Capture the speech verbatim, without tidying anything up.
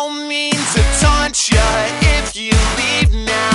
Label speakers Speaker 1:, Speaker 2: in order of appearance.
Speaker 1: don't mean to taunt ya if you leave now.